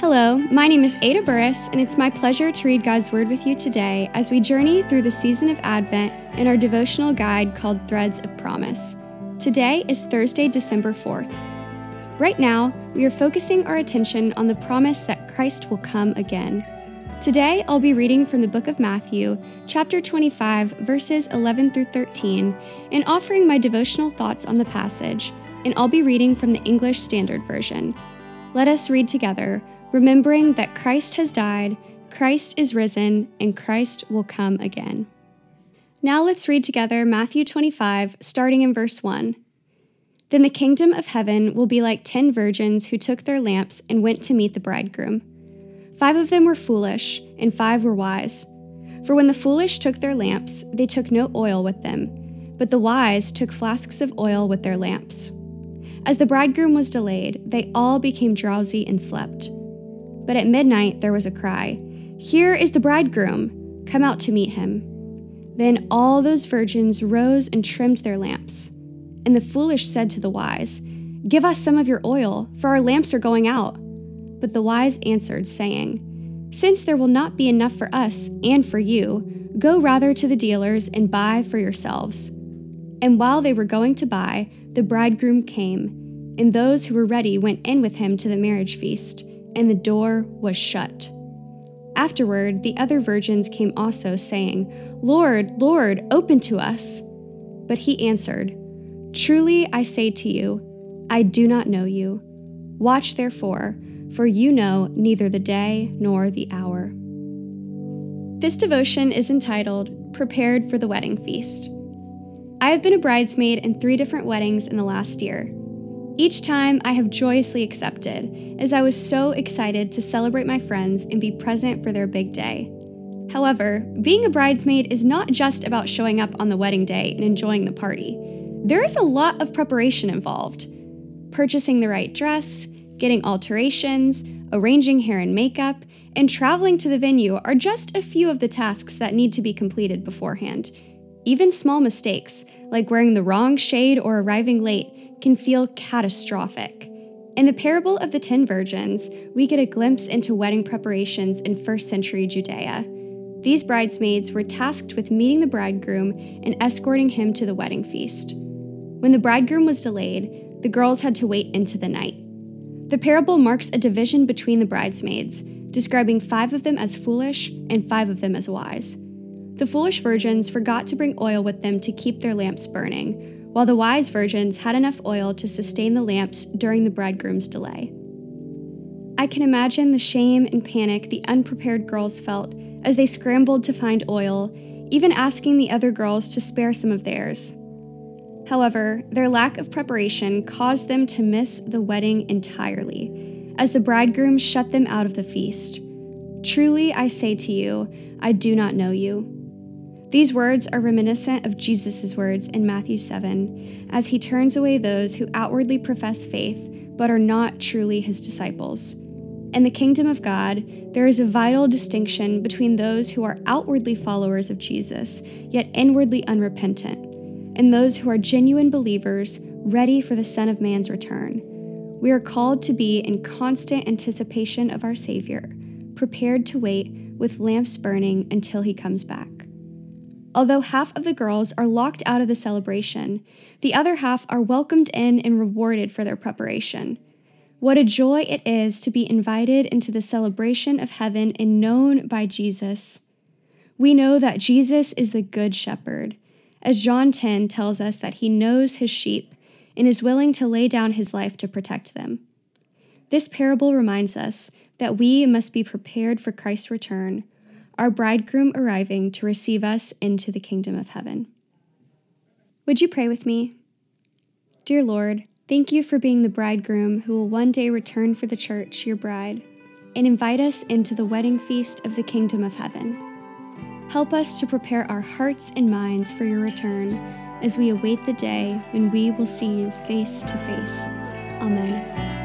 Hello, my name is Ada Burris, and it's my pleasure to read God's Word with you today as we journey through the season of Advent in our devotional guide called Threads of Promise. Today is Thursday, December 4th. Right now, we are focusing our attention on the promise that Christ will come again. Today, I'll be reading from the book of Matthew, chapter 25, verses 11 through 13, and offering my devotional thoughts on the passage, and I'll be reading from the English Standard Version. Let us read together, remembering that Christ has died, Christ is risen, and Christ will come again. Now let's read together Matthew 25, starting in verse 1. Then the kingdom of heaven will be like 10 virgins who took their lamps and went to meet the bridegroom. 5 of them were foolish, and 5 were wise. For when the foolish took their lamps, they took no oil with them, but the wise took flasks of oil with their lamps. As the bridegroom was delayed, they all became drowsy and slept. But at midnight there was a cry, "Here is the bridegroom! Come out to meet him." Then all those virgins rose and trimmed their lamps. And the foolish said to the wise, "Give us some of your oil, for our lamps are going out." But the wise answered, saying, "Since there will not be enough for us and for you, go rather to the dealers and buy for yourselves." And while they were going to buy, the bridegroom came, and those who were ready went in with him to the marriage feast, and the door was shut. Afterward, the other virgins came also, saying, "Lord, Lord, open to us." But he answered, "Truly I say to you, I do not know you. Watch therefore, for you know neither the day nor the hour." This devotion is entitled, Prepared for the Wedding Feast. I have been a bridesmaid in 3 different weddings in the last year. Each time I have joyously accepted, as I was so excited to celebrate my friends and be present for their big day. However, being a bridesmaid is not just about showing up on the wedding day and enjoying the party. There is a lot of preparation involved. Purchasing the right dress, getting alterations, arranging hair and makeup, and traveling to the venue are just a few of the tasks that need to be completed beforehand. Even small mistakes, like wearing the wrong shade or arriving late, can feel catastrophic. In the parable of the 10 virgins, we get a glimpse into wedding preparations in 1st century Judea. These bridesmaids were tasked with meeting the bridegroom and escorting him to the wedding feast. When the bridegroom was delayed, the girls had to wait into the night. The parable marks a division between the bridesmaids, describing 5 of them as foolish and 5 of them as wise. The foolish virgins forgot to bring oil with them to keep their lamps burning, while the wise virgins had enough oil to sustain the lamps during the bridegroom's delay. I can imagine the shame and panic the unprepared girls felt as they scrambled to find oil, even asking the other girls to spare some of theirs. However, their lack of preparation caused them to miss the wedding entirely, as the bridegroom shut them out of the feast. "Truly I say to you, I do not know you." These words are reminiscent of Jesus' words in Matthew 7, as he turns away those who outwardly profess faith but are not truly his disciples. In the kingdom of God, there is a vital distinction between those who are outwardly followers of Jesus, yet inwardly unrepentant, and those who are genuine believers ready for the Son of Man's return. We are called to be in constant anticipation of our Savior, prepared to wait with lamps burning until he comes back. Although half of the girls are locked out of the celebration, the other half are welcomed in and rewarded for their preparation. What a joy it is to be invited into the celebration of heaven and known by Jesus. We know that Jesus is the Good Shepherd, as John 10 tells us that he knows his sheep and is willing to lay down his life to protect them. This parable reminds us that we must be prepared for Christ's return, our bridegroom arriving to receive us into the kingdom of heaven. Would you pray with me? Dear Lord, thank you for being the bridegroom who will one day return for the church, your bride, and invite us into the wedding feast of the kingdom of heaven. Help us to prepare our hearts and minds for your return as we await the day when we will see you face to face. Amen.